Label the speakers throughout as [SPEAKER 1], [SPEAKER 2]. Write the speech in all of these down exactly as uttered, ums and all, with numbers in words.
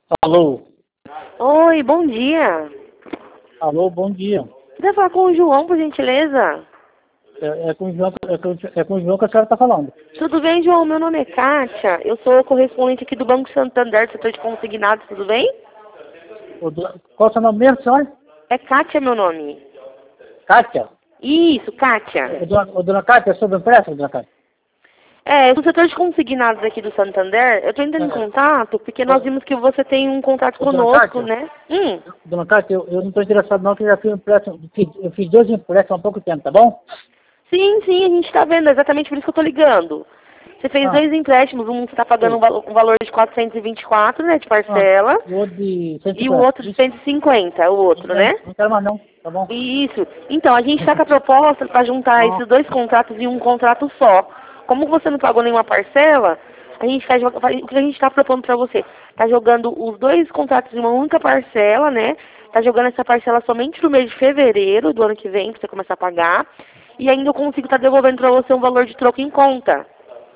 [SPEAKER 1] Alô?
[SPEAKER 2] Oi, bom dia.
[SPEAKER 1] Alô, bom dia.
[SPEAKER 2] Você falar com o João, por gentileza?
[SPEAKER 1] É, é, com, o João, é, com, é com o João que a senhora está falando.
[SPEAKER 2] Tudo bem, João? Meu nome é Kátia. Eu sou correspondente aqui do Banco Santander, setor de consignados, tudo bem?
[SPEAKER 1] O do, qual é o seu nome mesmo, senhora?
[SPEAKER 2] É Kátia meu nome.
[SPEAKER 1] Kátia?
[SPEAKER 2] Isso, Kátia.
[SPEAKER 1] O dona, o dona Kátia é sobre empréstimo, dona Kátia?
[SPEAKER 2] É, do setor de consignados aqui do Santander, eu estou entrando em
[SPEAKER 1] É,
[SPEAKER 2] contato porque nós vimos que você tem um contato
[SPEAKER 1] o dona
[SPEAKER 2] conosco,
[SPEAKER 1] Kátia?
[SPEAKER 2] né? Hum,
[SPEAKER 1] Dona Kátia, eu, eu não estou interessado não, que eu já fiz um empréstimo, fiz, eu fiz dois empréstimos há pouco tempo, tá bom?
[SPEAKER 2] sim, sim, a gente está vendo, é exatamente por isso que eu estou ligando. Você fez
[SPEAKER 1] Ah,
[SPEAKER 2] dois empréstimos, um você está pagando um,
[SPEAKER 1] sei.
[SPEAKER 2] valo- um valor de quatrocentos e vinte e quatro, né, de
[SPEAKER 1] Ah,
[SPEAKER 2] parcela,
[SPEAKER 1] o outro de
[SPEAKER 2] e o
[SPEAKER 1] cento e cinquenta.
[SPEAKER 2] outro de
[SPEAKER 1] Isso,
[SPEAKER 2] cento e cinquenta, o outro,
[SPEAKER 1] é,
[SPEAKER 2] né?
[SPEAKER 1] não quero mais não, tá bom?
[SPEAKER 2] Isso. Então, a gente está com a proposta para juntar
[SPEAKER 1] Ah,
[SPEAKER 2] esses dois contratos em um contrato só. Como você não pagou nenhuma parcela, a gente tá, joga- o que a gente está propondo para você? Está jogando os dois contratos em uma única parcela, né? Está jogando essa parcela somente no mês de fevereiro do ano que vem, para você começar a pagar. E ainda eu consigo estar devolvendo para você um valor de troco em conta.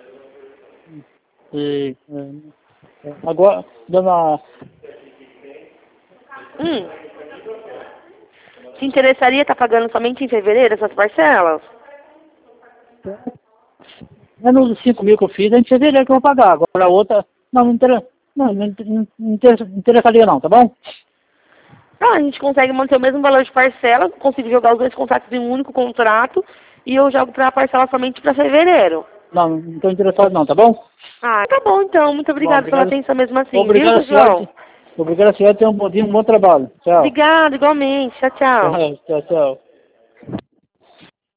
[SPEAKER 1] e, é, é, agora, dona...
[SPEAKER 2] Hum. Te interessaria estar pagando somente em fevereiro essas parcelas?
[SPEAKER 1] É nos cinco mil que eu fiz, a gente fevereiro que eu vou pagar. Agora a outra, não, não, inter, não, não, não, não inter- interessaria não, tá bom?
[SPEAKER 2] Ah, a gente consegue manter o mesmo valor de parcela, consigo jogar os dois contratos em um único contrato e eu jogo para a parcela somente para fevereiro.
[SPEAKER 1] Não, não estou interessado não, tá bom?
[SPEAKER 2] Ah, tá bom então. Muito
[SPEAKER 1] Bom,
[SPEAKER 2] obrigada pela
[SPEAKER 1] obrigado.
[SPEAKER 2] atenção mesmo assim, viu,
[SPEAKER 1] Obrigado,
[SPEAKER 2] seu
[SPEAKER 1] senhora.
[SPEAKER 2] João?
[SPEAKER 1] Obrigado, senhora. Tenha um bom dia, um bom trabalho. Tchau.
[SPEAKER 2] Obrigada, igualmente. Tchau, tchau.
[SPEAKER 1] Tchau, tchau, tchau.